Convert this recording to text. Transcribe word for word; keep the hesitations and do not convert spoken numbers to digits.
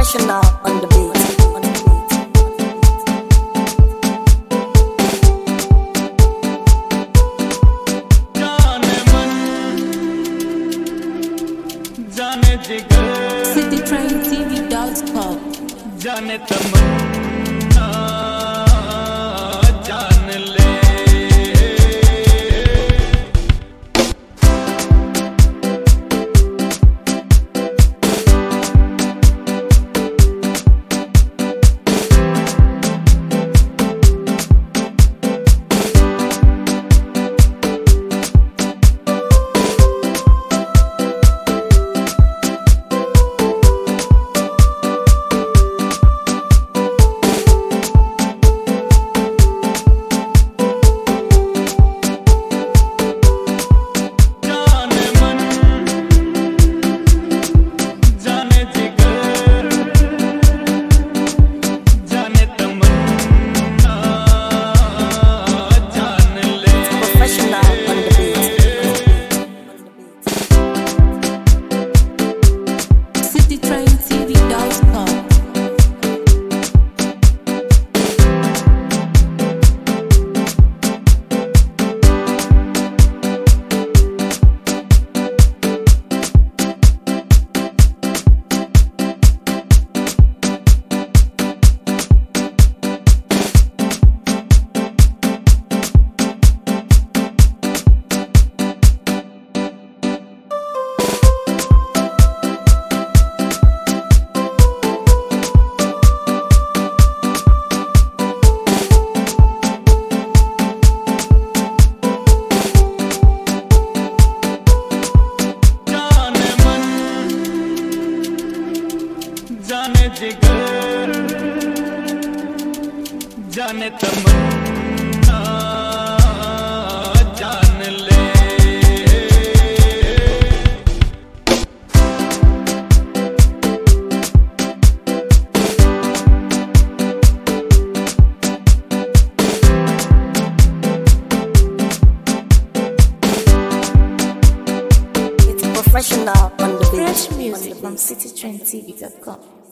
professional on the beat. On the beat. जाने जिगर city train t v dot com जाने तमन्ना जान ले जाने जिगर जाने तमन्ना जान ले It's professional on the beat. fresh music from city train t v dot com